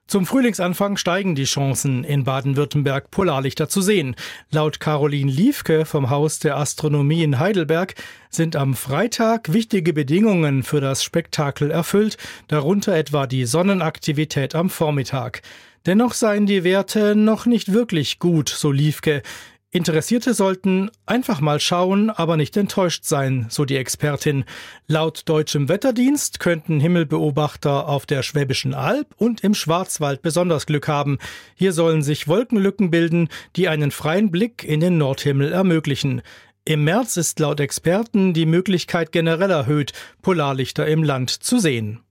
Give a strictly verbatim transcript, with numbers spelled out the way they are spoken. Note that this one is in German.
Zum Frühlingsanfang steigen die Chancen, in Baden-Württemberg Polarlichter zu sehen. Laut Caroline Liefke vom Haus der Astronomie in Heidelberg sind am Freitag wichtige Bedingungen für das Spektakel erfüllt, darunter etwa die Sonnenaktivität am Vormittag. Dennoch seien die Werte noch nicht wirklich gut, so Liefke. Interessierte sollten einfach mal schauen, aber nicht enttäuscht sein, so die Expertin. Laut Deutschem Wetterdienst könnten Himmelbeobachter auf der Schwäbischen Alb und im Schwarzwald besonders Glück haben. Hier sollen sich Wolkenlücken bilden, die einen freien Blick in den Nordhimmel ermöglichen. Im März ist laut Experten die Möglichkeit generell erhöht, Polarlichter im Land zu sehen.